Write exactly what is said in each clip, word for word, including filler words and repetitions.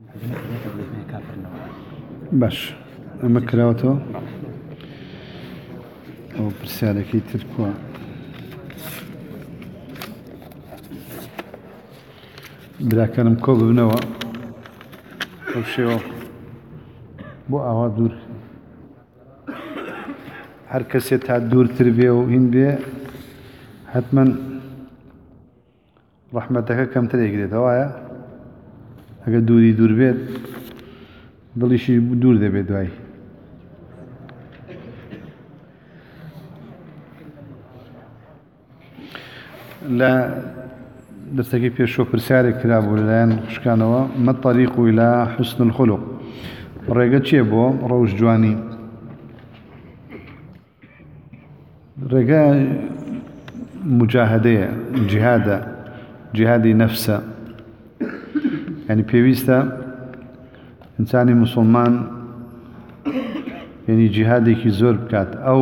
باش ئەمە کراوەتەوە ئەو پرسیارێکی تر کووە براکانم کۆ ببنەوە ئەو شێوە بۆ ئاوا دوور هەر کەسێ تا دوورتر بێ و هین بێ حتمەن ڕەحمەتەکە کەمتر ئەیگرێتەوە وایە ئەگە دووری دوور بێت دڵیشی دوور دەبێت دوای لە دەستەکەی پێشۆ پرسیارێک کرابوو لەلایەن خوشکانەوە مە الطەریق إلى حسن الخلق ڕێگە چییە بۆ ڕەوش جوانی ڕێگە مجاهدەیە جیهادە جیهادی نەفسە یعنی پێویستە ئینسانی موسڵمان یعنی جیهادێکی زۆر بکات ئەو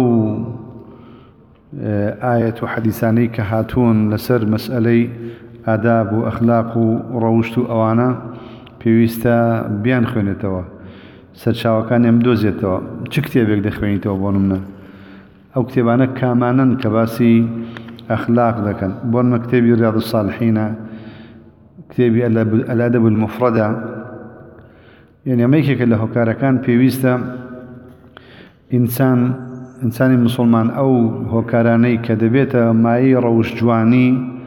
ئایەت و حەدیثانەی کە هاتوون لەسەر مەسئلەی ئاداب و ئەخلاق و ڕەوشت و ئەوانە پێویستە بیان خوێنێتەوە سەرچاوەکانیان بدۆزێتەوە چ کتێبێک دەخوێنیتەوە بۆ نمونە ئەو کتێبانە کامانن کە باسی ئەخلاق دەکەن بۆ نمونە کتێبی ڕیاض الصالحینە کتێبی الأدب المفردە یعنی ئەمە یەکێکە لە هۆکارەکان پێویستە ئینسان ئینسانی موسڵمان ئەو هۆکارانەی کە دەبێتە مایەی ڕەوش جوانی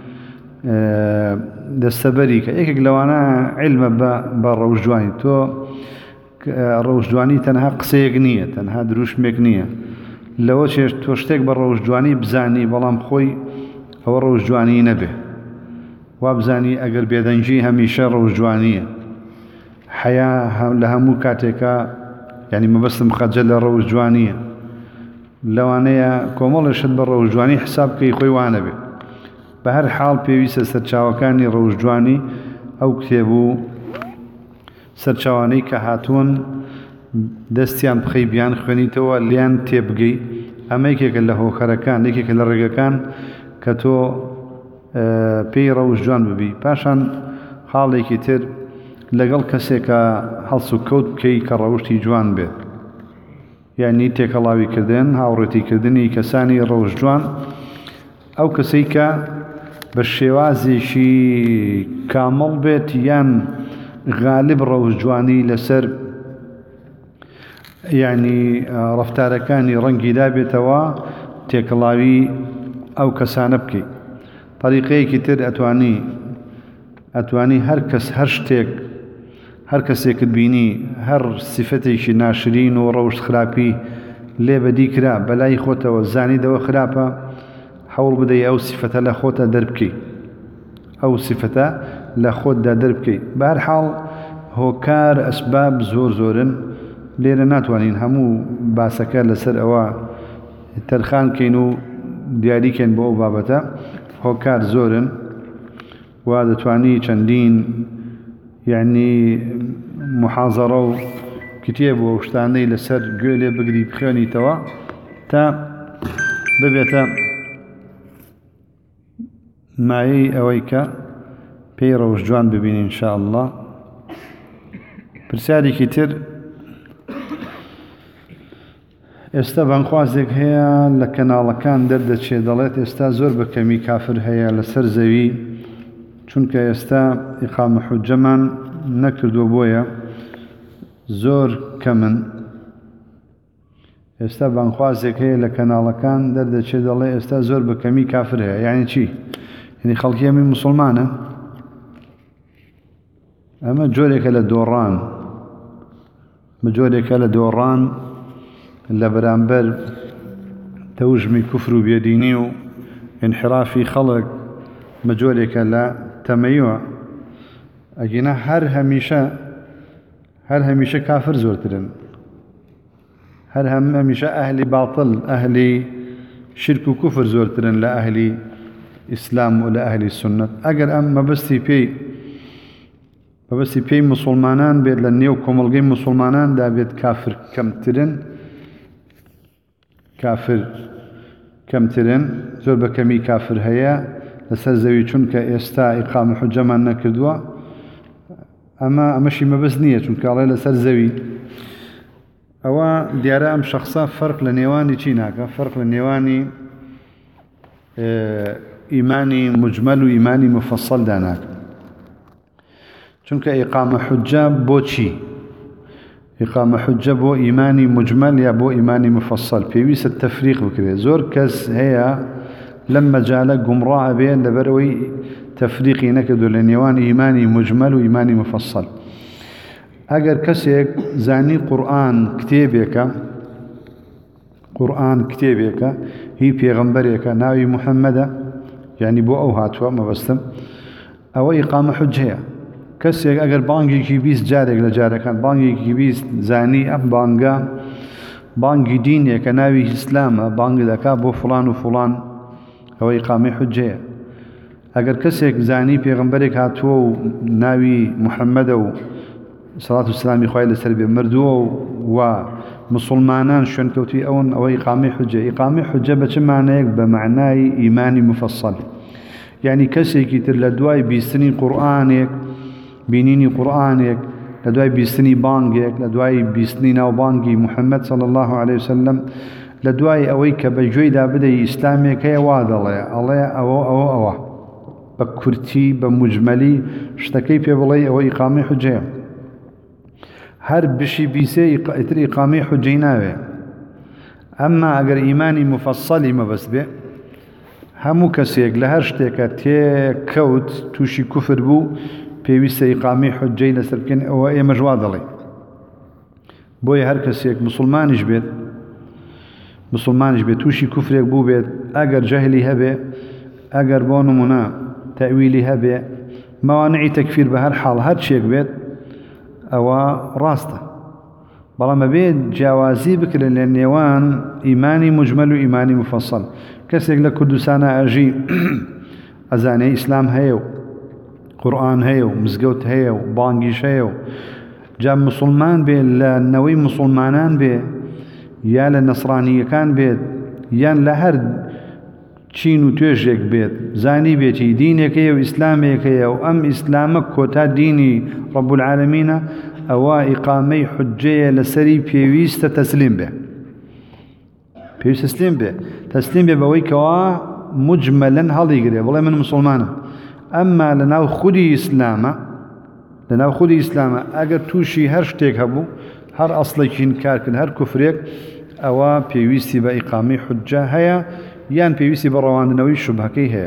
دەستەبەری کە یەکێک لەوانە عیلمە بە ڕەوش جوانی تۆ ڕەوش جوانی تەنها قسەیەک نییە تەنها دروشمێک نییە لەوە چێش تۆ شتێک بە ڕەوش جوانی بزانی بەڵام خۆی ئەوە ڕەوش جوانی نەبێ وا بزانی ئەگەر بێدەنجی هەمیشە ڕەوش جوانیە حیا لە هەموو کاتێکە یعنی مەبەستم خەجە لە ڕەوش جوانیە لەوانەیە کۆمەڵێشت بە ڕەوش جوانی حساب بکەی خۆی وانە بێ بە هەر حاڵ پێویستە سەرچاوەکانی ڕەوش جوانی ئەو کتێب و سەرچاوانەی کە هاتوون دەستیان بخەی بیان خوێنیتەوە لیان تێبگەی ئەمە یەکێکە لە هۆکارەکان یەکێکە لە ڕێگەکان کە تۆ پێی ڕەوش جوان ببی پاشان حاڵێکی تر لەگەڵ کەسێکە هەڵس و کەوت بکەی کە ڕەوشتی جوان بێت یعنی تێکەڵاویکردن هاوڕێتیکردنی کەسانی ڕەوش جوان ئەو کەسەی کە بە شێوازێکی کامەڵ بێت یان غالب ڕەوش جوانی لەسەر یعنی ڕەفتارەکانی ڕەنگی دابێتەوە تێکەڵاوی ئەو کەسانە بکەیت طریقەیەکی تر ئەتوانی ئەتوانی هەر کەس هەر شتێک هەر کەسێکت بینی هەر سیفەتێکی ناشرین و ڕەوشت خراپی لێ بەدی کرا بەلای خۆتەوە زانیدەوە خراپە هەوڵ بدەی ئەو سیفەتە لە خۆتە دەربکەی ئەو سیفەتە لە خۆتدا دەربکەی بە هەر حاڵ هۆکار ئەسباب زۆر زۆرن لێرە ناتوانین هەموو باسەکە لەسەر ئەوە تەرخان کەین و دیاریکەین بۆ ئەو بابەتە هۆکار زۆرن وا دەتوانی چەندین یعنی محازەڕە و کتێب و شتانەی لەسەر گوێ لێ بگری بخوێنیتەوە تا ببێتە مایەی ئەوەی کە پێی ڕەوش جوان ببینی ئینشاء الله پرسیارێکی تر ئێستا بانخوازێک هەیە لە کەناڵەکان دەردەچێ دەڵێت ئێستا زۆر بە کەمی کافر هەیە لەسەر زەوی چونکە ئێستا ئیقامە حوجەمان نەکردووە بۆیە زۆر کەمن ئێستا بانخوازێک هەیە لە کەناڵەکان دەردەچێ دەڵێ ئێستا زۆر بە کەمی کافر هەیە یعنی چی؟ یعنی خەڵکی هەمی موسڵمانە ئەمە جۆرێکە لە دۆڕان مە جۆرێکە لە دۆڕان لە بەرامبەر تەوژمی کوفر و بێدینی و انحرافی خەڵک مەجۆرێکە لە تەمەیوە ئەگەنا هەر هەمیشە هەر هەمیشە کافر زۆرترن هەر هەم هەمیشە ئەهلی باڵتڵ ئەهلی شرک و کوفر زۆرترن لە ئەهلی ئیسلام و لە ئەهلی سنت ئەگەر ئەم مەبەستی پێی مەبەستی پێی موسڵمانان بێت لە نێو کۆمەڵگەی موسڵماناندا بێت کافر کەمترن کافر کەمترن زۆر بە کەمی کافر هەیە لەسەر زەوی چونکە ئێستا ئیقامە حوجەمان نەکردووە أما أمشي ما بس نية چونك الله لسر زوي أو ديارة أم شخصا فرق لنيواني چيناك فرق لنيواني اه إيماني مجمل وإيماني مفصل داناك چونك إقامة حجة بو چي إقامة حجة بو إيماني مجمل يا بو إيماني مفصل بيويس التفريق بكري زور كس هي لما جالك قمراء بين لبروي تفريقي نكدو لنيوان إيماني مجمل وإيماني مفصل أجر كسيك زاني قرآن كتابك قرآن كتابك هي بيغمبرك ناوي محمد يعني بو أو هاتوا ما بستم أو إقامة حجة كسيك أجر بانجي كيبيس جارك لجارك كان بانجي كيبيس زاني أم بانجا بانجي ديني كناوي إسلام بانجي ذكا بو فلان وفلان أو إقامة حجة أجر كسيك زاني بيغمبرك هاتوا ناوي محمد و صلاة والسلام خويل السربي مردو ومسلمانان شون كوتي أون أو إقامة حجة إقامة حجة بش معناك بمعناي إيماني مفصل يعني كسيك يتر لدواي بيستني قرآنك بينيني قرآنك لدواي بيستني بانجك لدواي بيستني ناو بانجي محمد صلى الله عليه وسلم لدواي أويك بجوي دا بدأ إسلامك هي واد الله الله أو أو أو بكرتي بمجملي اشتكي في بلي أو إقامة حجة هر بشي بيسي اتر إقامة حجيناوه أما أجر إيماني مفصلي ما بس به همو كسيك لهرشتك تي كوت توشي كفر بو بيويس إقامة حجي لسركن أو أي مجواد لي بوي هر كسيك مسلمانش بيت مسلمانش بيت توشي كفرك بو بيت أجر جهلي هبه أجر بونو منا تأويلي هبه موانعي تكفير بهر حال هر شيك بيت أو راسته بلا ما بيت جوازي بكر للنيوان إيماني مجمل وإيماني مفصل كسيك لكردسانا أجي أزاني إسلام هيو قرآن هيو مزقوت هيو بانجيش هيو جاء مسلمان بي لنوي مسلمانان بي يا للنصرانية كان بيت يان لهر چين و توجيك بيت زاني بيتي دينك هيو إسلامك هيو أم إسلامك كوتا ديني رب العالمين أو إقامي حجية لسري بيويست تسليم به بيويست تسليم به تسليم به بويكوا مجملا هاليقري والله من مسلمان أما لناو خودي إسلاما لناو خودي إسلاما أجر توشي هر شتيك هبو هر أصلكين كاركن هر كفريك أو بيويستي بإقامي حجة هيا يان بيويستي بروان نوي شبهكي هيا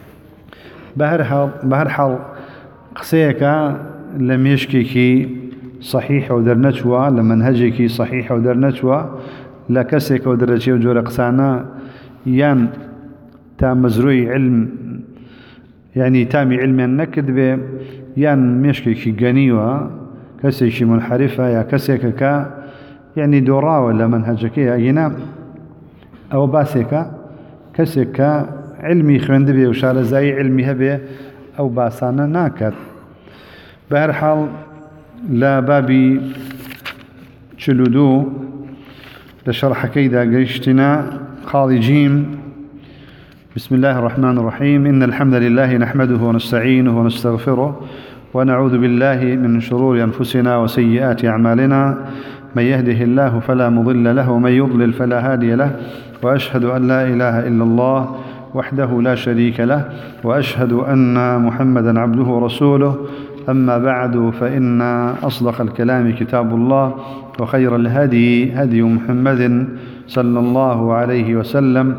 بهر حال بهر حال قسيكا لم يشكيكي صحيح ودرنتوا لمنهجكي صحيح ودرنتوا لا كسيك ودرجي وجور قسانا يان تام مزروي علم يعني تامي علم النكد به يان مشكيكي غنيوا كسيكي منحرفة يا كسيكا يعني دورا ولا منهجكي هنا أو باسيكا كسيكا علمي خوند به وشار زي علمي هبه أو باسانا ناكد بهر حال لا بابي شلودو لشرح كيدا قريشتنا قاضي جيم بسم الله الرحمن الرحيم إن الحمد لله نحمده ونستعينه ونستغفره ونعوذ بالله من شرور أنفسنا وسيئات أعمالنا من يهده الله فلا مضل له ومن يضلل فلا هادي له وأشهد أن لا إله إلا الله وحده لا شريك له وأشهد أن محمدا عبده ورسوله أما بعد فإن أصدق الكلام كتاب الله وخير الهدي هدي محمد صلى الله عليه وسلم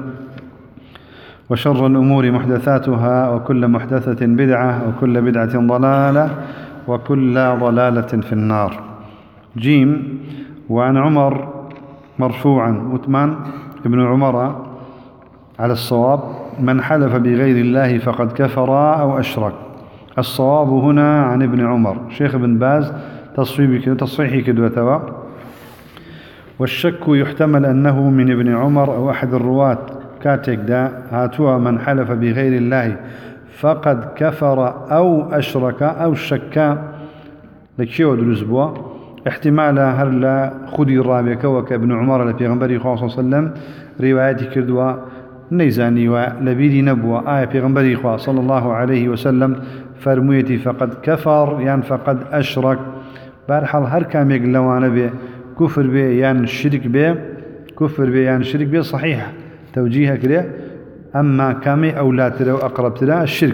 وشر الأمور محدثاتها وكل محدثة بدعة وكل بدعة ضلالة وكل ضلالة في النار. جيم وعن عمر مرفوعا عثمان ابن عمر على الصواب من حلف بغير الله فقد كفر أو أشرك. الصواب هنا عن ابن عمر شيخ ابن باز تصحيحي كدوتوا والشك يحتمل أنه من ابن عمر أو أحد الرواة كاتك دا هاتوا من حلف بغير الله فقد كفر أو أشرك أو شك لكشيو دروزبوا احتمال هرلا خدي الرابع وك ابن عمر لبيغمبري صلى الله عليه وسلم رواياتي كردوا نيزاني ولبيدي نبوة آية بيغمبري صلى الله عليه وسلم فرمويتي فقد كفر يعني فقد أشرك بارحال هر كاميق لوانا به كفر به يعني شرك به كفر به يعني شرك به صحيح توجيهها كده أما كامي أولاتنا وأقربتنا الشرك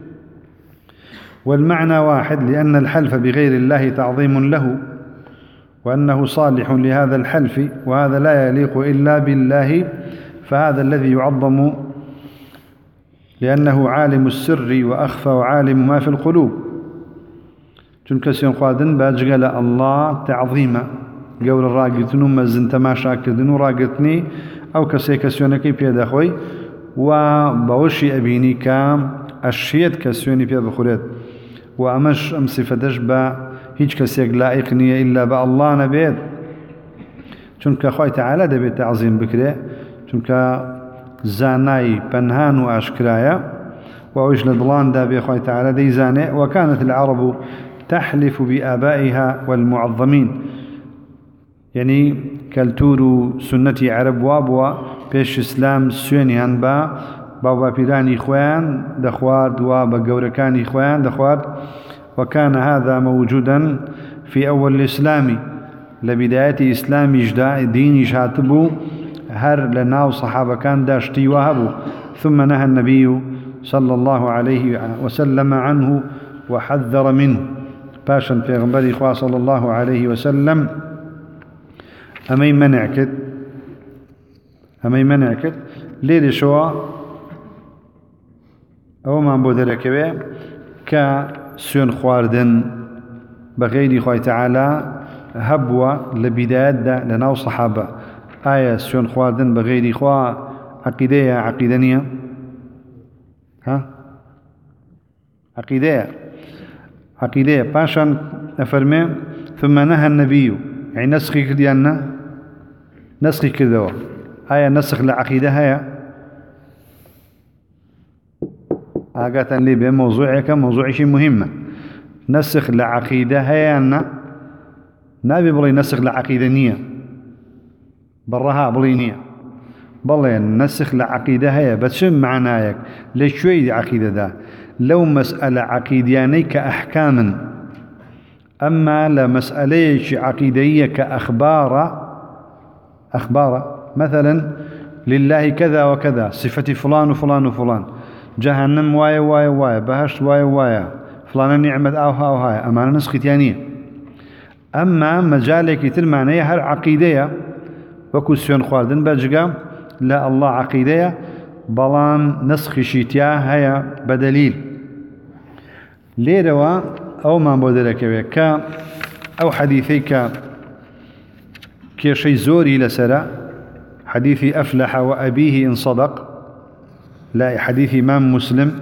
والمعنى واحد لأن الحلف بغير الله تعظيم له وأنه صالح لهذا الحلف وهذا لا يليق إلا بالله فهذا الذي يعظم لأنه عالم السر وأخفى وعالم ما في القلوب چونکە سوێن خواردن باجگە لە الله تعظيما گەورە ڕاگرتن و مەزن تەماشاکردن و ڕاگرتنی ئەو کەسێک کە سوێنەکەی پێدەخۆی و بەوەشی ئەبینی کە ئەشێت کە سوێنی پێ بخورێت و ئەمەش ئەم سیفەتەش بە هیچ کەسێک لایق نییە ئیلا بە الله نەبێت چونکە خوای تەعالا دەبێت تعظیم بکرێ چونکە زانای پەنهان و ئاشکرایە و ئەوش لە دڵاندا بێ خوای تەعالا دەیزانێ وكانت العرب تحلف بآبائها والمعظمين يعني كالتور سنة عرب وابوا بيش إسلام سوينيان با بابا بيراني خوان دخوارد وابا قوركاني خوان دخوارد وكان هذا موجودا في أول الإسلام لبداية إسلام إجداء دين شاتبو هر لناو صحابة كان داشتي وهبو ثم نهى النبي صلى الله عليه وسلم عنه وحذر منه باشا پیغمبر إخوة صلى الله عليه وسلم أمي منعكت أمي منعكت ليلي شوا أو ما بودرك به كسون خواردن بغير إخوة تعالى هبوة لبداية لناو صحابة آية سون خواردن بغير إخوة عقيدية عقيدانية ها عقيدة عقيدة باشا أفرمي ثم نهى النبي يعني نسخي كديانا نسخي كذا آية نسخ لعقيدة هيا آقات لي بموضوعك موضوع شيء مهمة نسخ لعقيدة هيا أن نبي بلي نسخ لعقيدة نية برها بلي نية بلي نسخ لعقيدة هيا بس شو معناك ليش شوي عقيدة ده لو مسألة عقيدياني كأحكام أما لمسألة عقيدية كأخبار أخبار مثلا لله كذا وكذا صفة فلان وفلان وفلان جهنم واي واي واي بهشت واي واي فلان نعمة أوها وهاي أمانة نسختيانية أما مجالك تلمعني هر عقيدية وكسيون خواردن بجقا لا الله عقيدية بلان نسخ شيتيا هيا بدليل ليروا أو ما بودرك بك أو حديثيك كشي زوري لسرا حديث أفلح وأبيه إن صدق لا حديث إمام مسلم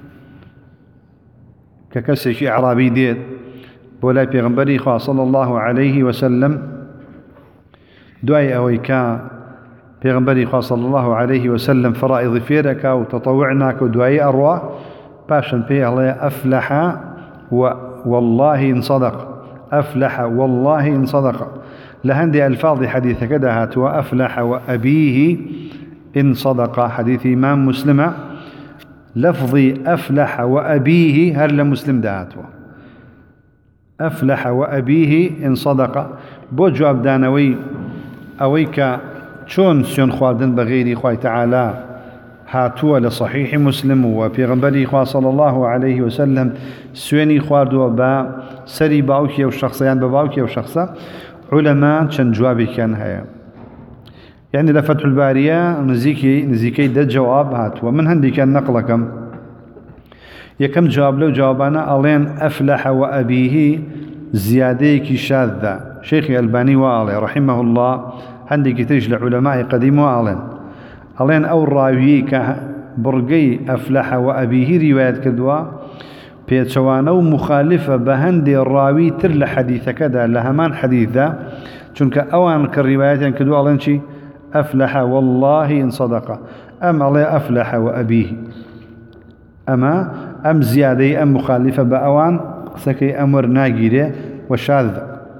ككسش إعرابي ديت بولا بيغنبري خواه صلى الله عليه وسلم دعي أويكا بيغنبري خواه صلى الله عليه وسلم فرائض فيرك وتطوعناك ودعي أرواح باشن بي الله أفلح و والله إن صدق أفلح والله إن صدق لهندي ألفاظ حديث كده هاتوا أفلح وأبيه إن صدق حديث إمام مسلم لفظي أفلح وأبيه هل مسلم دهاتوا أفلح وأبيه إن صدق بو جواب دانوي أويك شون سيون خواردن بغير إخوة تعالى هاتوا لصحيح مسلم وبيغنبري إخوة صلى الله عليه وسلم سيوني خواردوا با سري باوكي وشخصيان بباوكي وشخصا علماء چند جوابي كان هيا يعني لفتح البارية نزيكي نزيكي ده جواب هات ومن هندي كان نقلكم يكم جواب له جوابانا ألين أفلح وأبيه زياديك شاذة شيخ الباني وآله رحمه الله هندي كتيج لعلماء قديم وآلين ألين أو راويك برقي أفلح وأبيه رواية كدوا بيتشوانو مخالفة بهندي الراوي تر حديث كذا لهمان حديثا چونك أوان كالروايات كدوا ألين شي أفلح والله إن صدق أم الله أفلح وأبيه أما أم زيادة أم مخالفة بأوان سكي أمر ناقيري وشاذ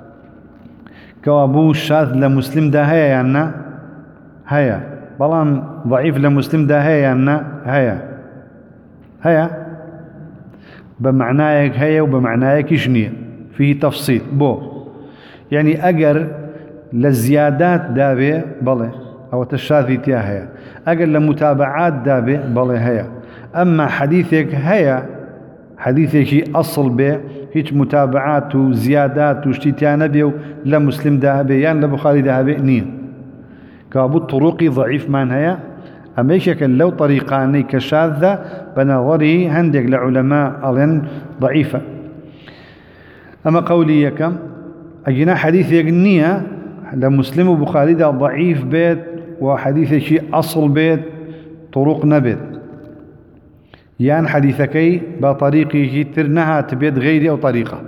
كوابو الشاذ لمسلم ده هيا يعني هيا بلان ضعيف لمسلم ده هيا يعني هيا هيا بمعنايك هي وبمعنايك شنية فيه تفصيل بو يعني أجر للزيادات دابي بله أو تشاذي تيا هي أجر لمتابعات دابي بله هي أما حديثك هي حديثك أصل به هيك متابعات وزيادات واشتيتيان بيو لا مسلم دابي يعني لبخاري دابي نين كابو طرقي ضعيف من هي أما يشكل لو طريقاني كشاذة بنظري هندق لعلماء ألين ضعيفة أما قولي يكم أجنا حديث يقنية لمسلم وبخاري دا ضعيف بيت وحديث شيء أصل بيت طرق نبت يعني حديثكي بطريقه ترنها تبيت غيري أو طريقة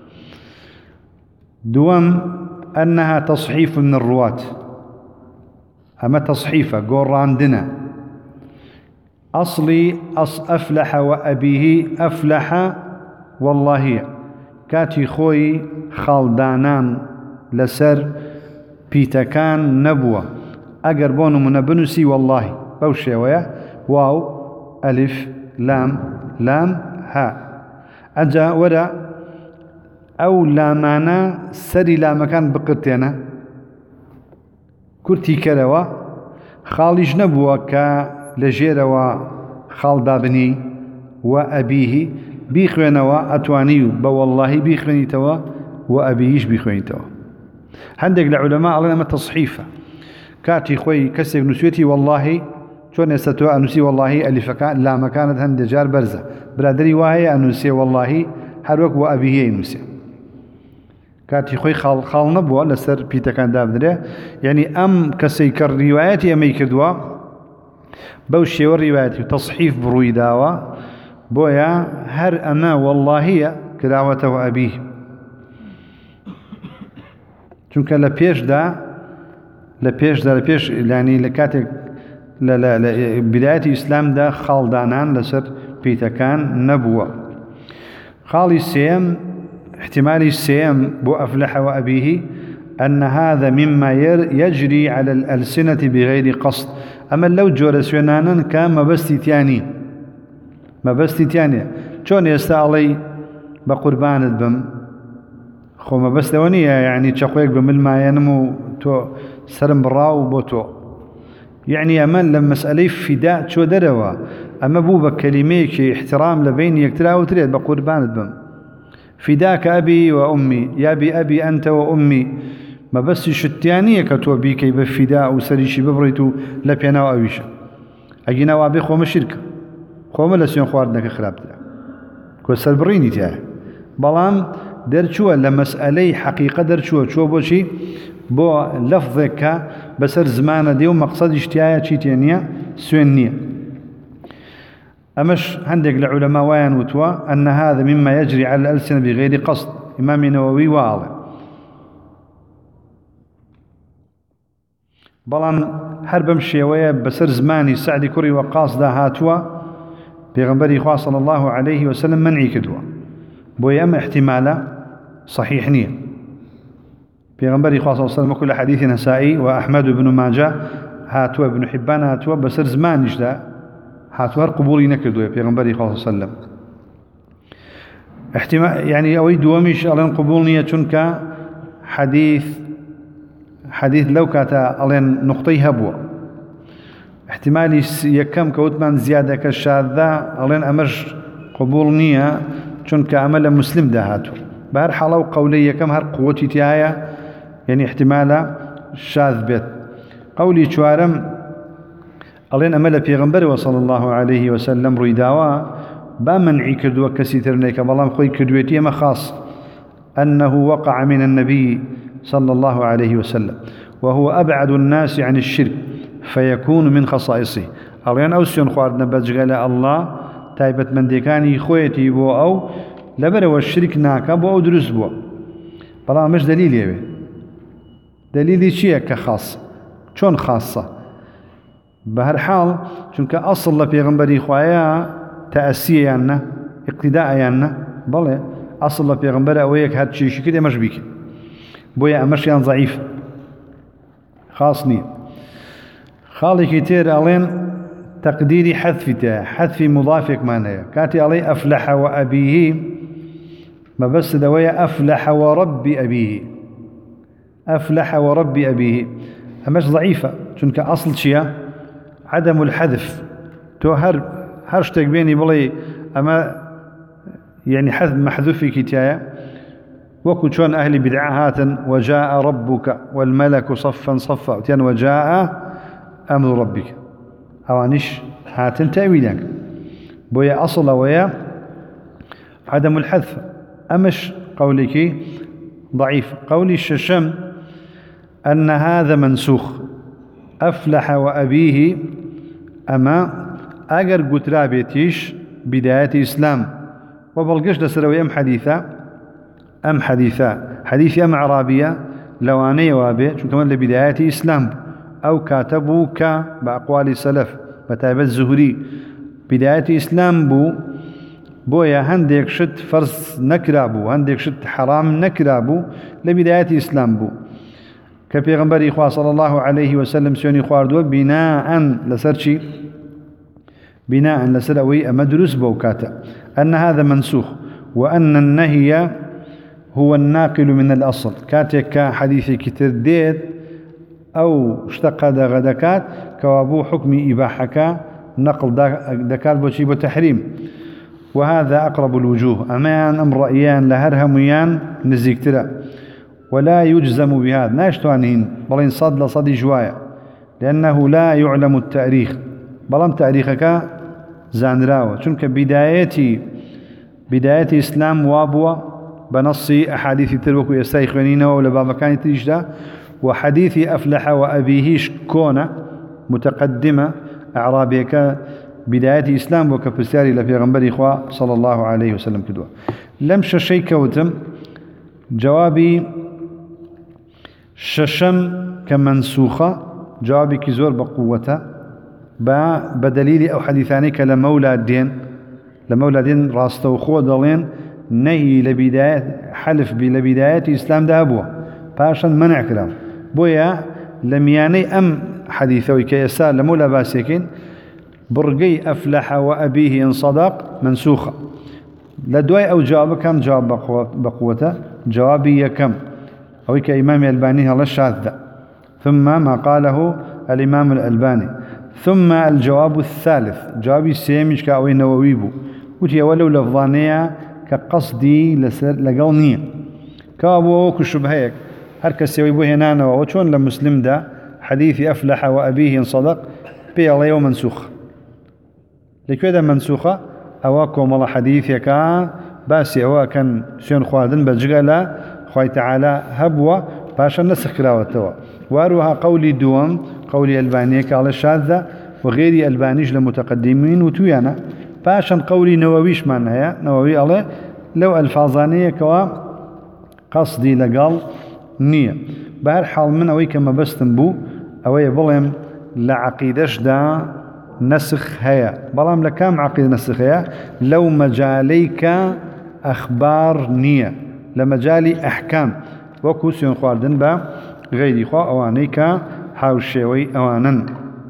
دوم أنها تصحيف من الرواة أما تصحيفة قراندنا أصلي أص أفلح وأبيه أفلح والله كاتي خوي خالدانان لسر بيتكان نبوة أقربون من بنسي والله بوشي ويا واو ألف لام لام ها أجا ودا أو لامانا سري لا مكان بقرتنا كرتي كروا خالج نبوة كالجيروا خالدابني وأبيه بيخوينوا أتوانيو بوالله بيخويني توا وأبيش بيخويني توا عندك العلماء الله ما تصحيفة كاتي خوي كسر نسوتي والله شون يستوى أنسي والله ألف كان لا مكانت هند جار برزة برادري واهي أنسي والله حروك وأبيه نسي كاتي خوي خال خال نبوة لسر بيتا كان دابدره يعني أم كسيكر رواياتي أمي كدوا بوشي والرواياتي تصحيف بروي داوا بويا هر أما والله كراوة وأبيه چونك لبيش دا لبيش دا لبيش يعني لكاتك لا لا لا بداية الإسلام دا خالدانان لسر بيتا كان نبوة خالي السيم احتمال السيم بو أفلح وأبيه أن هذا مما يجري على الألسنة بغير قصد أما لو جورس ينانا كان ما بس تياني ما بس تياني شون يستعلي بقربان البم خو ما بس لونية يعني تشقيق بمل ما ينمو تو سرم براو بوتو يعني أمان لما مسألة فداء شو دروا أما بو بكلميك احترام لبين يكتراه وتريد بقربان البم فداك أبي وأمي يا بي أبي أنت وأمي ما بس شتيانية كتو بيكي بفداء وسريشي ببريتو لبينا وأويشا أجينا وابي خوما شركة خوما لسيون خواردنك خرابتنا كو سربريني تياه بلان درچوه لمسألة حقيقة درچوه شو بوشي بو لفظك بسر زمان دي ومقصد اشتيايا تشيتينيا سوينية أمش عندك العلماء وين وتوا أن هذا مما يجري على الألسنة بغير قصد إمام نووي واضح بلان حرب مشيوية بسر زماني سعد كري وقاص دا هاتوا بيغنبري خواه صلى الله عليه وسلم منعي كدوا بوي أما احتمالا صحيح نية بيغنبري خواه صلى الله عليه وسلم كل حديث نسائي وأحمد بن ماجه هاتوا ابن حبان هاتوا بسر زمانيش دا هاتوا قبولي نكدوا بيغنبري خواه صلى الله عليه وسلم احتمال يعني أوي دواميش ألين قبول نية چونك حديث حديث لو كاتا ألين نقطي هبوة احتمالي يكم كوتمان زيادة كالشاذة ألين أمر قبول نية چونك عمل مسلم دهاتو بهر حالو قولي يكم هر قوتي تيايا يعني احتمالا شاذ بيت قولي چوارم ألين أمل پیغمبر صلى الله عليه وسلم رويداوا با منعي كردوا كسيتر نيكا بلام خوي كردويتي ما خاص أنه وقع من النبي صلى الله عليه وسلم وهو أبعد الناس عن الشرك فيكون من خصائصه ألين أوسيون خواردنا بجغل الله تايبت من ديكاني خويتي بو أو لبرو الشرك ناكا بو أو دروس بو بلا مش دليل يبي دليلي شيء كخاص شون خاصة بهر حال چونك أصل لبيغنبري خوايا تأسية يعني اقتداء يعني بلا أصل لبيغنبري أويك هاد شيء كده مش بيك بويا أمشيان ضعيف خاصني خالي كتير ألين تقديري حذف حذف مضافك معناه كاتي علي أفلح وأبيه ما بس دوية أفلح ورب أبيه أفلح ورب أبيه همش ضعيفة چونك أصل شيء عدم الحذف تو هر هرشتك بيني بلي أما يعني حذف محذوف في كتاية وكو شون أهل بدعة هاتن وجاء ربك والملك صفا صفا وتين وجاء أمر ربك أوانيش هاتن تأويلك بويا أصل ويا عدم الحذف أمش قولك ضعيف قولي الششم أن هذا منسوخ أفلح وأبيه أما أجر قترابيتيش بداية إسلام وبلقش لسروي أم حديثة أم حديثة حديث أم عربية لواني وابي شو كمان لبداية إسلام أو كاتبوا ك بأقوال السلف بتابع الزهري بداية إسلام بو بويا هنديك شت فرس نكرابو هنديك شت حرام نكرابو لبداية إسلام بو كبيغمبر إخوة صلى الله عليه وسلم سيوني خواردو بناء لسرشي بناء لسروي مدرس بوكاتا أن هذا منسوخ وأن النهي هو الناقل من الأصل كاتك حديث كتر ديت أو اشتق غدكات كوابو حكم إباحك نقل دكات بوشي بتحريم وهذا أقرب الوجوه أمان أم رأيان لهرهميان نزيكترا ولا يجزم بهذا ناشتوانهن بلين صد لصدي جوايا لأنه لا يعلم التاريخ بلام تاريخك زانراوة چونك بدايتي بداية إسلام وابوا بنصي أحاديث تروك يستيخونين ولا بابا كان تريجدا وحديث أفلح وأبيهش كون متقدمة أعرابيك بداية إسلام وكفساري لفي غنبري إخوة صلى الله عليه وسلم كدوا لمش شيء كوتم جوابي ششم كمنسوخة جوابي كزور بقوته بدليل أو حديثانك لمولى الدين لمولى الدين راستو خو دلين نهي لبداية حلف بلبداية إسلام دهبوه باشا منع كلام بويا لم يعني أم حديثوي كيسار لمولى باسيكين برقي أفلح وأبيه إن صدق منسوخة لدواي أو جواب كم جواب بقوته جوابي كم أو كإمام الألباني الله الشاذ ثم ما قاله الإمام الألباني ثم الجواب الثالث جوابي سيمش كأوي نوويبو وتي ولو لفظانية كقصدي لقلنية كابو كشبهيك هركس يويبو هنا وشون لمسلم ده حديث أفلح وأبيه إن صدق بي الله يوم منسوخ لكذا منسوخة أواكم الله حديثك باسي أوا كان سيون خواردن بجغلا خوي تعالى هبوة باشا نسخ كراوتوا واروها قولي دوم قولي ألبانيك على الشاذة وغيري ألبانيش لمتقدمين وتويانا باشا قولي نوويش معناها نووي الله لو الفاظانية كوا قصدي لقال نية بهر حال من أوي كما بستنبو أوي بلهم لعقيدش دا نسخ هيا بلهم لكام عقيدة نسخ هيا لو مجاليك أخبار نية لمجالي أحكام وكوسيون خواردن با غيري خوا أوانيك حاوشيوي أوانا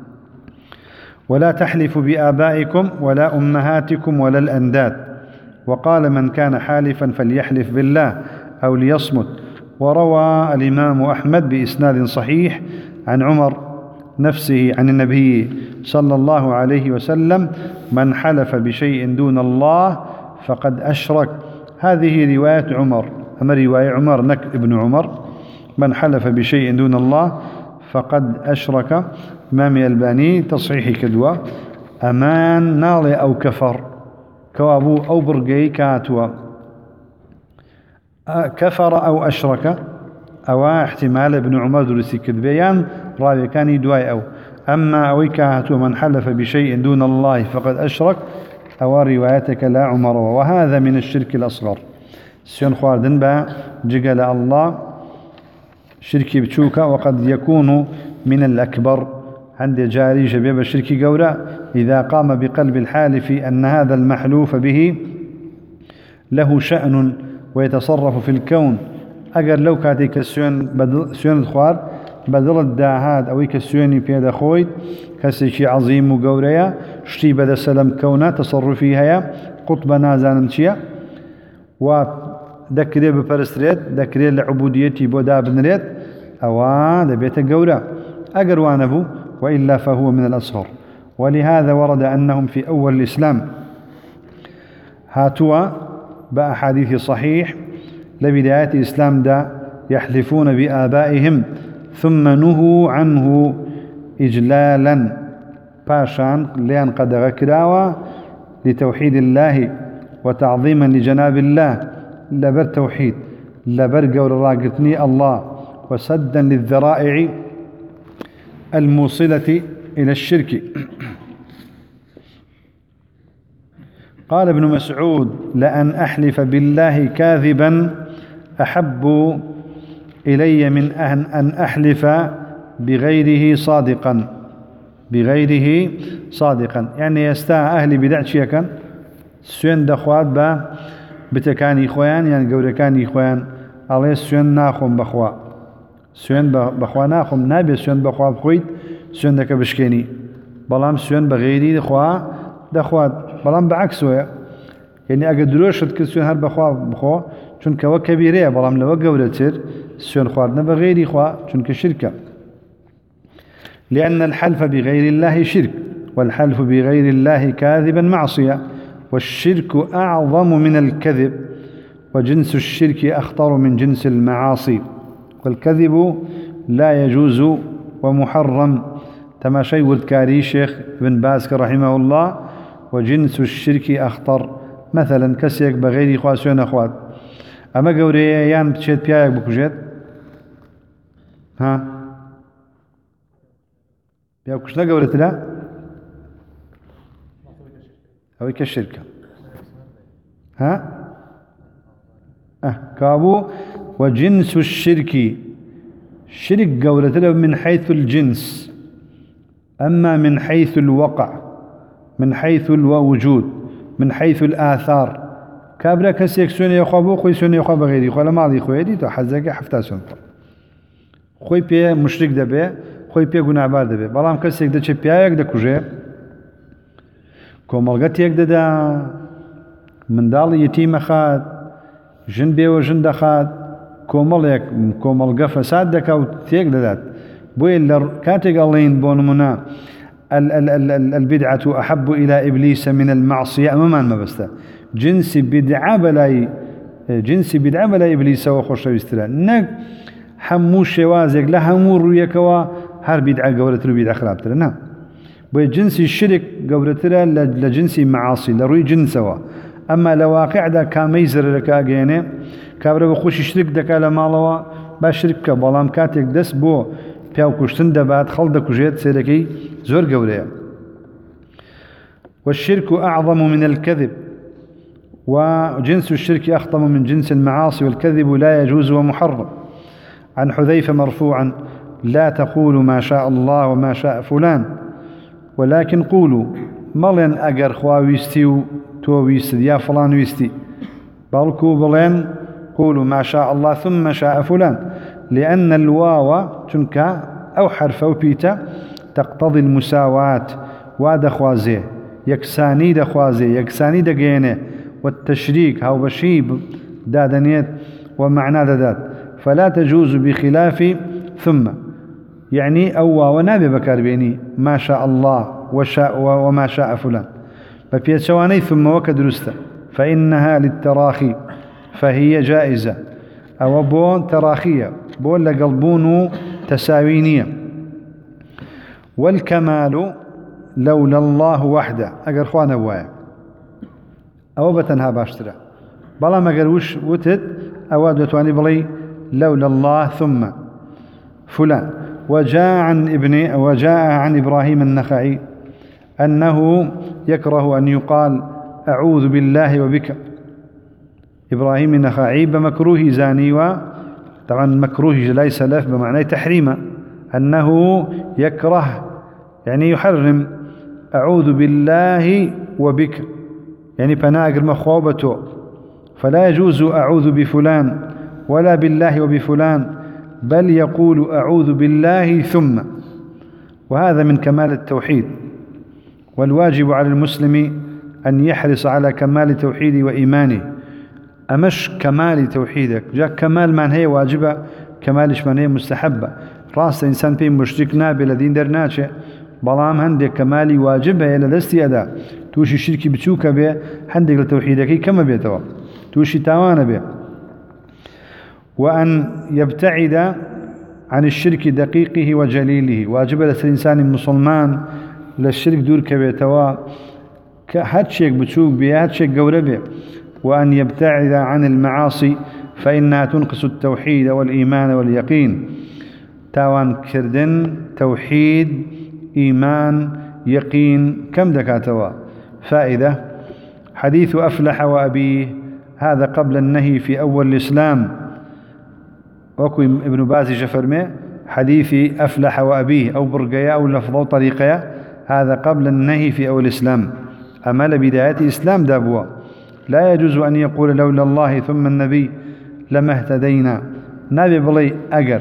ولا تحلفوا بآبائكم ولا أمهاتكم ولا الأنداد وقال من كان حالفا فليحلف بالله أو ليصمت وروى الإمام أحمد بإسناد صحيح عن عمر نفسه عن النبي صلى الله عليه وسلم من حلف بشيء دون الله فقد أشرك هذه رواية عمر أما رواية عمر نك ابن عمر من حلف بشيء دون الله فقد أشرك إمام الألباني تصحيح كدوى أمان نالي أو كفر كوابو أو برقي كاتوا كفر أو أشرك أو احتمال ابن عمر درسي كذبيان راوي كان يدواي أو أما أويكاتوا من حلف بشيء دون الله فقد أشرك أو روايتك لا عمر وهذا من الشرك الأصغر سيون خواردن با جقل الله شركي بتشوكا وقد يكون من الأكبر عند جاري جبيب الشرك قولا إذا قام بقلب الحالف أن هذا المحلوف به له شأن ويتصرف في الكون أجر لو كاتيك سيون بدل سيون الخوار بدل الداهات أو كسيوني بيد خويت كسيشي عظيم وقوريا شتي بدا سلام كونا تصرفي هيا قطب نازان شيا ودكري بفرستريت دكري لعبوديتي بودا بنريت أوان دبيت قورا أقروانبو وإلا فهو من الأصغر. ولهذا ورد أنهم في أول الإسلام هاتوا بأحاديث صحيح لبداية الإسلام دا يحلفون بآبائهم ثم نهوا عنه إجلالا باشان لأن قد غكراوا لتوحيد الله وتعظيما لجناب الله لبر توحيد لبر قول راقتني الله وسدا للذرائع الموصلة إلى الشرك. قال ابن مسعود لأن أحلف بالله كاذبا أحب إلي من أن, أن أحلف بغيره صادقا بغيره صادقا يعني يستاء أهلي بدعشيا كان سوين دخوات با بتكاني خوان يعني قوركاني خوان عليه سوين ناخم بخوا سوين بخوا ناخم نابي سوين بخوا بخويت سوين دك بشكيني بلام سوين بغيري دخوا دخوات بلام بعكسه يعني أجد دروشت كل سوين هر بخوا بخوا چون كوا كبيرة بلام لو قورتر سوين خواردنا بغيري خوا چون كشركة. لأن الحلف بغير الله شرك والحلف بغير الله كاذبا معصية والشرك أعظم من الكذب وجنس الشرك أخطر من جنس المعاصي والكذب لا يجوز ومحرم تماشي والكاري شيخ ابن باز رحمه الله وجنس الشرك أخطر مثلا كسيك بغير خواسيون أخوات أما قوريان بتشيت بيايك بكوجيت ها بيا كشنا قولت لا أو كالشركة ها أه كابو وجنس الشرك شرك قولت له من حيث الجنس أما من حيث الوقع من حيث الوجود من حيث الآثار كابرا كسيك سوني يخوابو خوي سوني يخواب غيري خولا ماضي خوي دي تو حزاك حفتا سون خوي بيه مشرك دبي خوي بيه گناهبار دبي بلام كسيك ده چه بيايك ده كوجه كوملغت يك ده من دال يتيم خاد جن بيه و جن دخاد كومل يك كوملغ فساد دك او تيك دات بوي كاتيك اللين بونمنا ال ال ال البدعة أحب إلى إبليس من المعصية أماما ما بستا جنس بدعة بلاي جنس بدعة بلاي إبليس وخوش ويستلا نك حمو شوازك لا همو رويكوا هر بدعة قولت رو بدعة خراب ترى نعم بوي جنس الشرك قولت له لجنس معاصي لروي جنسوا أما لواقع دا كاميزر لك أجينه كابر بخوش شرك دك على مالوا بشرك بالام كاتك دس بو بياو كشتن دبات خلد كوجيت سيركي زور قوليا. والشرك أعظم من الكذب وجنس الشرك أخطم من جنس المعاصي والكذب لا يجوز ومحرم. عن حذيفة مرفوعا لا تقولوا ما شاء الله وما شاء فلان ولكن قولوا ملين أجر خواويستي تو ويستي يا فلان ويستي بلكو بلين قولوا ما شاء الله ثم شاء فلان لأن الواو تنكا أو حرف أو بيتا تقتضي المساواة واد خوازي يكساني دا خوازي يكساني دا جينه والتشريك هاو بشيب دادنيت ومعنى دادات فلا تجوز بخلاف ثم يعني أو ونابي بكار بيني ما شاء الله وشاء وما شاء فلان فبيت شواني ثم وكدرسته فإنها للتراخي فهي جائزة أو بون تراخية بون لقلبون تساوينية. والكمال لولا الله وحده أقر خوانا بوايا أو بتنها باشترا بلا ما قروش وتد أو دوتواني بلي لولا الله ثم فلان. وجاء عن ابن وجاء عن إبراهيم النخعي أنه يكره أن يقال أعوذ بالله وبك. إبراهيم النخعي بمكروه زاني طبعا مكروه ليس لف بمعنى تحريمه أنه يكره يعني يحرم أعوذ بالله وبك يعني بناقر مخوبته فلا يجوز أعوذ بفلان ولا بالله وبفلان بل يقول أعوذ بالله ثم. وهذا من كمال التوحيد، والواجب على المسلم أن يحرص على كمال توحيده وإيمانه. أمش كمال توحيدك جاء كمال من هي واجبة، كمالش من هي مستحبة. راس إنسان في مشرك نابي الذين درناشه بلام هندك كمالي واجبة إلى دستي أداء توشي الشرك بتوك به هندك لتوحيدك كما بيتوا توشي تاوان به. وأن يبتعد عن الشرك دقيقه وجليله، واجب للإنسان المسلمان للشرك دور كبيتوا هاتشيك بتوك به هاتشيك قوربه. وأن يبتعد عن المعاصي فإنها تنقص التوحيد والإيمان واليقين. تاوان كردن توحيد إيمان يقين كم دكاتوا. فائدة: حديث أفلح وأبيه هذا قبل النهي في أول الإسلام. وكو ابن باز جفرمي حديث أفلح وأبيه أو برقيا أو لفظ طريقيا هذا قبل النهي في أول الإسلام. أما لبداية الإسلام دابوا لا يجوز أن يقول لولا الله ثم النبي لما اهتدينا. نبي بلي أجر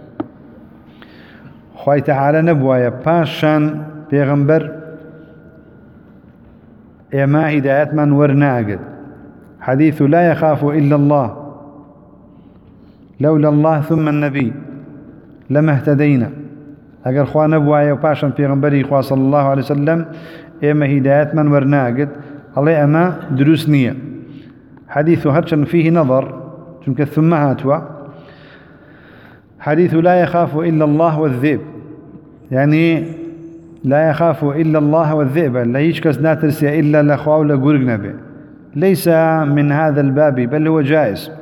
خوي تعالى نبوايا باشان بيغمبر إما هدايات من ورناقد. حديث لا يخاف إلا الله لولا الله ثم النبي لما اهتدينا. أجر خوا نبوايا باشان بيغمبري خوا صلى الله عليه وسلم إما هدايات من ورناقد الله أما دروسنية. حديث هرشن فيه نظر چونك ثم هاتوا حديث لا يخاف إلا الله والذئب، يعني لا يخاف إلا الله والذئب، لا يشكس ناترسي إلا لخوا ولا قرقنا به. ليس من هذا الباب بل هو جائز.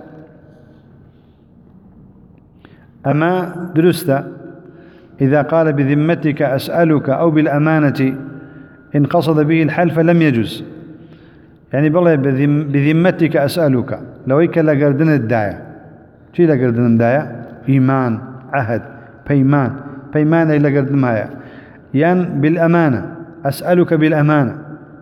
أما درست إذا قال بذمتك أسألك أو بالأمانة إن قصد به الحلف لم يجوز. يعني بالله بذمتك أسألك لو يك لقردن الداية شي لقردن الداية إيمان عهد بيمان بيمان إلى قردن مايا يعني بالأمانة أسألك بالأمانة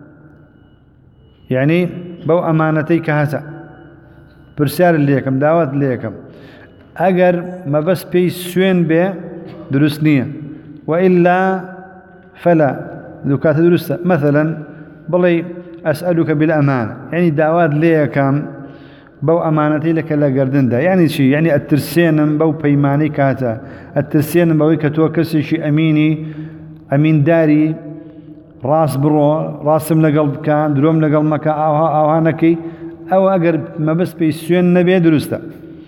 يعني بو أمانتيك هذا برسال ليكم دعوت ليكم أجر ما بس بي سوين به درسنية وإلا فلا ذكات درست. مثلا بالله أسألك بالأمانة يعني دعوات ليكم بو أمانتي لك لا قردن دا يعني شيء يعني الترسين بو بيماني كاتا الترسين بو كتوكسي شيء أميني أمين داري راس برو راسم لقلب كان دروم لقلب مكا أوها أوهانكي أو أقرب ما بس بيسوين نبي درستا.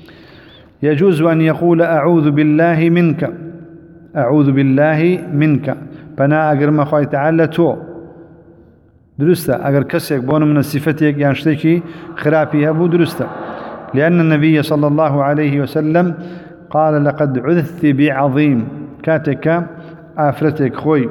يجوز أن يقول أعوذ بالله منك أعوذ بالله منك فنا أقرب ما خوي تعالى تو درسته أجر كسيك بون من الصفتيك يعني شتيكي خرافيها بو درسته. لأن النبي صلى الله عليه وسلم قال لقد عذت بعظيم كاتك آفرتك خوي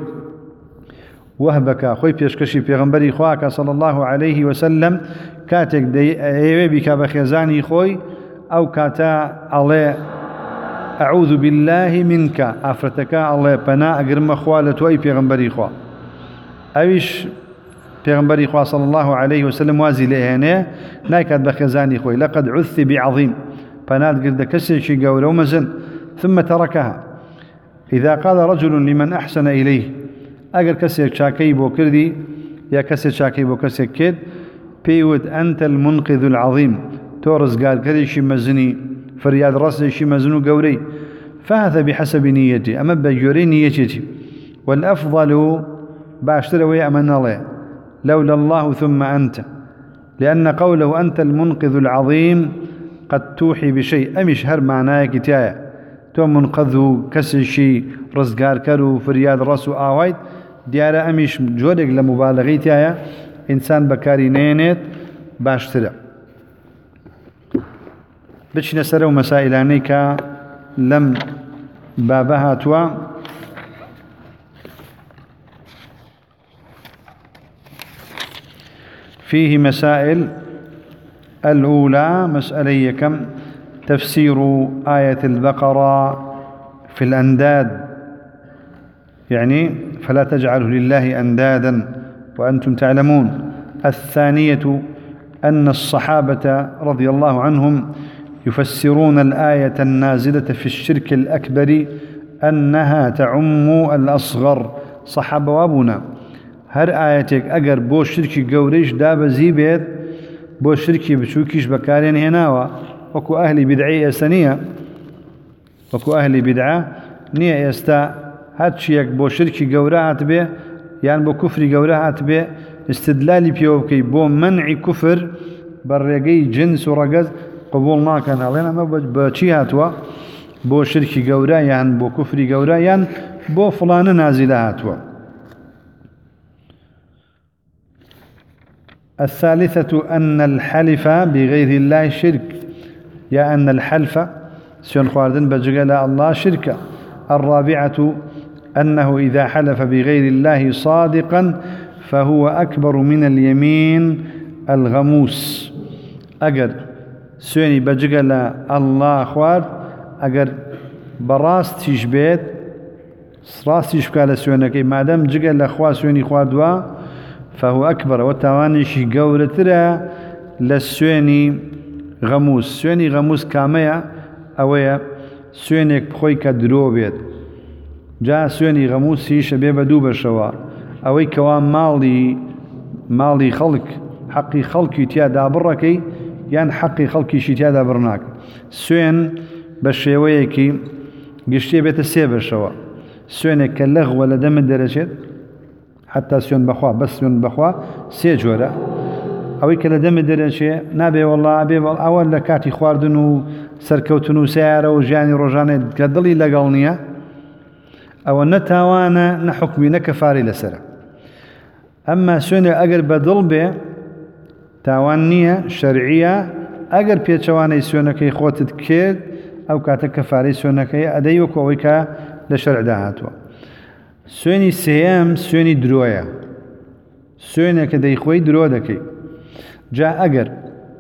وهبك خوي بيشكشي بيغنبري خواك صلى الله عليه وسلم كاتك دي ايوه بك بخيزاني خوي أو كاتا الله أعوذ بالله منك آفرتك الله بنا أقرم خوالة وي بيغنبري خوا أويش پیغمبری خواه صلى الله عليه وسلم وازي لهنه نايكاد بخزاني خوي لقد عث بعظيم فناد قرد كسيشي قوله ومزن ثم تركها. إذا قال رجل لمن أحسن إليه أقر كسيك شاكي بو كردي يا كسيك شاكي بو كسيك كد بيود أنت المنقذ العظيم تورز قال كريشي مزني فرياد راسي مزنو قوري فهذا بحسب نيتي أما بجوري نيتي. والأفضل باشتر ويأمن الله لولا الله ثم أنت، لأن قوله أنت المنقذ العظيم قد توحي بشيء أمش هر معناه كتاية تو منقذه كسر شيء رزقار كرو فرياد راسو آوايد ديارة أمش جودك لمبالغي تاية إنسان بكاري نينت باشترع. بش نسروا مسائلانيك لم بابها توا فيه مسائل. الأولى مسألة كم تفسير آية البقرة في الأنداد، يعني فلا تجعلوا لله أندادا وأنتم تعلمون. الثانية أن الصحابة رضي الله عنهم يفسرون الآية النازلة في الشرك الأكبر أنها تعم الأصغر صحابة وابونا هر آياتك أجر بو شركي قوريش داب زيبت بو شركي بشوكيش بكارين هناوا وكو أهلي بدعية سنية وكو أهلي بدعة نية يستا هاتشيك بو شركي قورات به يعني بو كفري قورات به استدلالي بيوكي بو منع كفر برقي جنس ورقز قبول ما كان علينا ما بچي هاتوا بو شركي قورا يعني بو كفري قورا يعني بو فلان نازلة هاتوا. الثالثة أن الحلف بغير الله شرك يا أن الحلف سيون خواردن بجغل الله شركة. الرابعة أنه إذا حلف بغير الله صادقا فهو أكبر من اليمين الغموس أجر سيوني بجغل الله خوارد أجر براست تشبيت راست تشبكال سيونكي مادام جغل أخوة سيوني خواردوا فهو أكبر وتوانيش قورترا للسيوني غموس سيوني غموس كامية أويا سيونيك بخوي كدرو بيت جاء سيوني غموسي شبيبة دوبة شوا أوي كوان مالي مالي خلق حقي خلقي تيادا بركي يعني حقي خلقي شي تيادا برناك سيون بشيويكي قشتي بيت السيبة شوا سيونيك كاللغ ولا دم الدرجات حتى سيون بخوا بس سيون بخوا سيجورا أوي كلا دم درنشي نابي والله أبي والله أول لكاتي خواردن سركوتن وسيارة وجاني رجاني كدلي لقلنيا أو نتاوانا نحكمي نكفاري لسرة أما سوني أجر بدل به تاوانية شرعية أجر بيتشواني سونكي خوتت كيد أو كاتك كفاري سونكي أديوك ويكا لشرع دهاتوا سوني سيام سوني درويا سوني كدي خوي درو دكي جاء أجر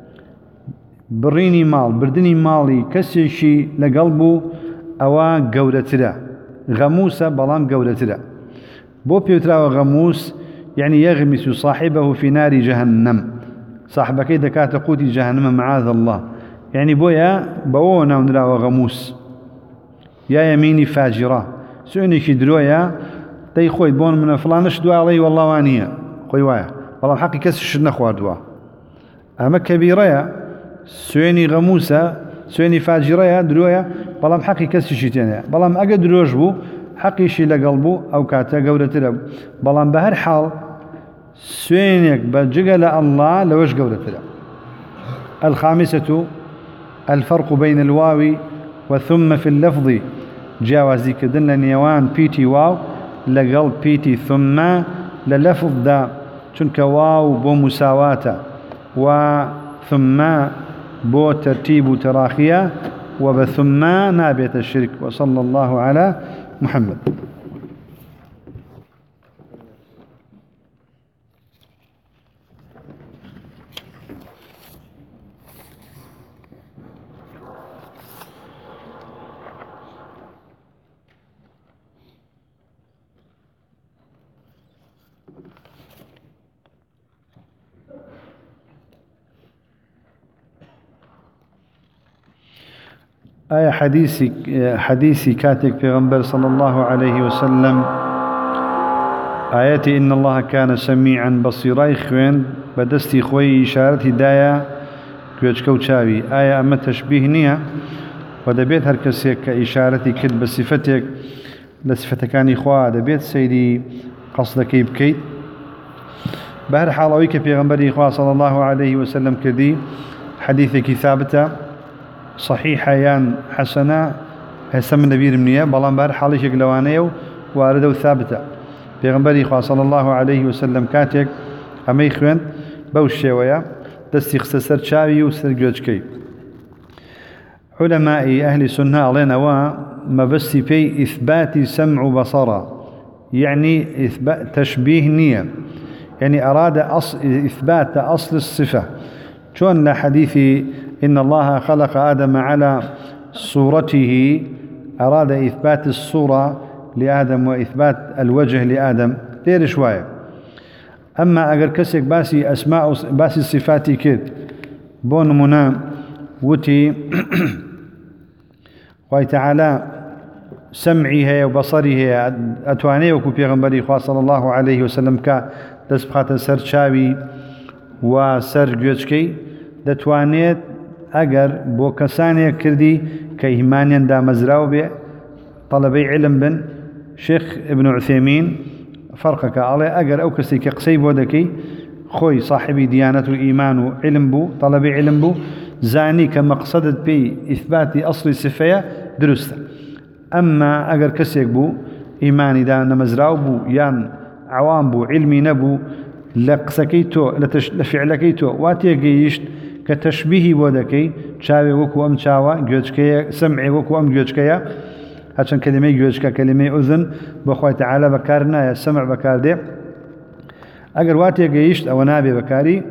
بريني مال بردني مالي كسيشي لقلبه أوا قولتنا غموسة بلام قولتنا بو بيوترا وغموس يعني يغمس صاحبه في نار جهنم صاحبك إذا كانت قوتي جهنم معاذ الله يعني بويا بوونا ونرا وغموس يا يميني فاجرة سؤني كدرويا تي خوي بون من فلانش دوا علي والله وانية خوي وايا والله حقي كسش نخوار دوا أما كبيرة سويني غموسة سويني فاجرة درويا بلام حقي كسشي تاني بلام أجا دروج بو حقي شي لقلبو أو كاتا قولة تلب بلام بهر حال سوينيك بجقل الله لوش قولة تلب. الخامسة الفرق بين الواو وثم في اللفظ جاوزي كدن لنيوان بيتي واو لقلب بيتي ثم للفظ دا چونك واو بو مساواته وثم بو ترتيب تراخية وبثم نابية الشرك. وصلى الله على محمد. آية حديثي حديثي كاتك في غنبر صلى الله عليه وسلم آياتي إن الله كان سميعا بصيرا إخوان بدستي خوي إشارتي دايا كويتشكو تشاوي آية أما تشبيه نية ودبيت هركسيك كإشارتي كد بصفتك لصفتكاني خواه دبيت سيدي قصدك يبكيت بهر حالويك في غنبر إخوة صلى الله عليه وسلم كذي حديثك ثابتة صحيحة يان حسنة هسم النبي رمنية بلان بار حالي شكلوانية واردة وثابتة بيغنبري إخوة صلى الله عليه وسلم كاتك أما إخوان بوشيوية دستي اختصر شاوي وسرقوشكي علماء أهل السنة علينا وما بس في إثبات سمع بصرة يعني إثبات تشبيه نية يعني أراد أصل إثبات أصل الصفة شون لحديث إن الله خلق آدم على صورته أراد إثبات الصورة لآدم وإثبات الوجه لآدم غير شوية. أما أجر كسك باسي أسماء باسي صفاتي كد بون منا وتي خوي تعالى سمعي هي وبصري هي أتواني وكو بيغنبري خواه صلى الله عليه وسلم كا دسبخات سر شاوي وسر جوشكي دتوانيت أجر بو كساني كردي كإيمانيا دا مزراو بي طلبي علم بن شيخ ابن عثيمين فرقك على أجر أو كسي كقسي بودكي خوي صاحبي ديانة وإيمان وعلم بو طلبي علم بو زاني كمقصدت بي إثبات أصل الصفية درسته أما أجر كسيك بو إيماني دا نمزراو بو يان عوام بو علمي نبو لقسكيتو لفعلكيتو واتيجيشت كتشبيه بودكي شاوي وكو أم شاوا جوجكيا سمعي وكو أم جوجكيا هاتشان كلمة جوجكا كلمة أذن بخوي تعالى بكارنا يا سمع بكار دي أجر واتيجيشت أو نابي بكاري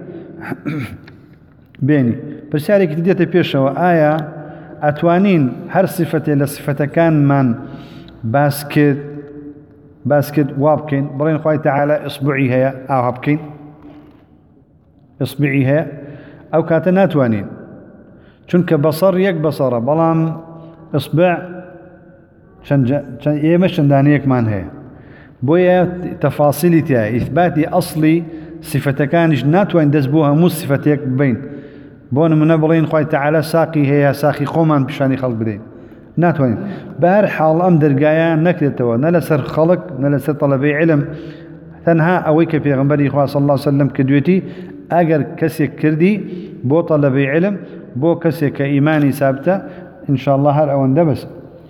بيني بس يعني كتديت بيشوا آية أتوانين هر صفة لصفة كان من باسكت باسكت وابكين برين خوي تعالى إصبعي هي أو هابكين إصبعي هي أو كاتنا توانين چونك بصر يك بصر بلان إصبع شن شن يمش شندانيك مان هي بويا تفاصيل تاعي إثباتي أصلي صفة كانش ناتوين دزبوها مو صفتك بين بون منبرين خوي تعالى ساقي هي ساقي قومان بشاني خلق بدين ناتوين بهر حال أم درقايان نكدتوا نلسر خلق نلسر طلبي علم تنها أويك في غنبري خواه صلى الله عليه وسلم كدويتي أجر كسيك كردي بو طلبي علم بو كسيك إيماني ثابتة إن شاء الله هر أوان دبس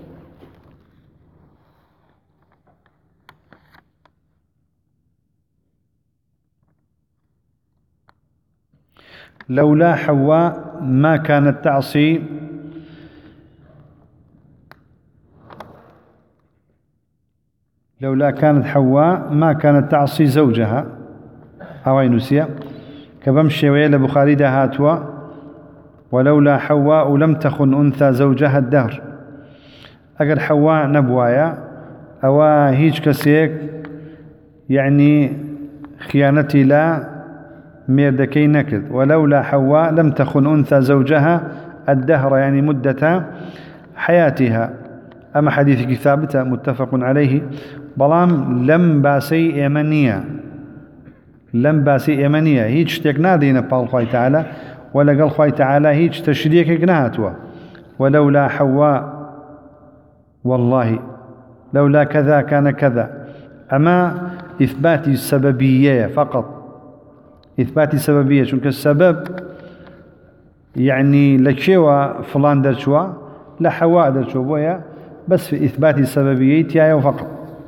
لولا حواء ما كانت تعصي لولا كانت حواء ما كانت تعصي زوجها أوين نسيا كبمشي ويلا بخاري دهاتوا ولولا حواء لم تخن أنثى زوجها الدهر أجر حواء نبوايا أو هيج كسيك يعني خيانتي لا ميردكي نكد ولولا حواء لم تخن أنثى زوجها الدهر يعني مدة حياتها أما حديثك ثابتة متفق عليه بلام لم باسي يمنية لم باسي يمنية هيج تكنادين بال خوي تعالى ولا قال خوي تعالى هيج تشريك كناتوا ولولا حواء والله لولا كذا كان كذا أما إثبات السببية فقط إثبات السببية شونك السبب يعني لكشوا فلان درشوا لا حواء درشوا بويا بس في إثبات السببية تيايا فقط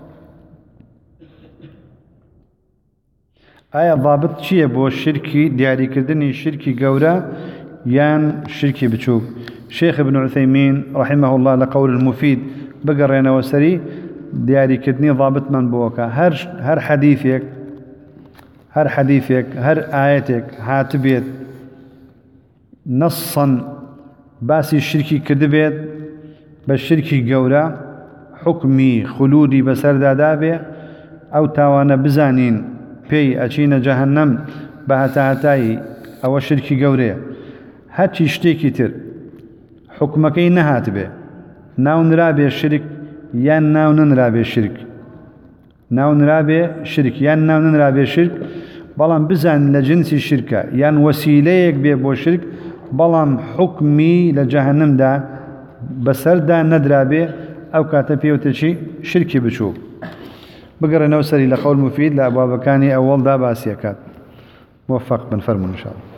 آية ضابط شيء بو الشركي دياري كردني الشركي قورا يان شركي بتشوف شيخ ابن عثيمين رحمه الله لقول المفيد بقرينا وسري دياري كردني ضابط من بوكا هر هر حديثك هر حديثك هر آياتك هاتبيت نصا باسي الشركي كذبت بالشركي قورا حكمي خلودي بسر دادابه أو تاوانا بزانين بي أشين جهنم بهتاتاي أو الشركي قوريا هاتشي اشتيكي تر حكمكي نهاتبه ناو نرابي الشرك يان ناو ننرابي الشرك ناو نرابي شرك يان ناو ننرابي الشرك بلان بزان لجنس الشركة يان وسيليك بي بو الشرك بلان حكمي لجهنم دا بسر دا ندرابي أو كاتبي وتشي شركي بشوف بقرأ نوسري لقول مفيد لأبواب كاني أول دا باسيكات موفق بن فرمون إن شاء الله.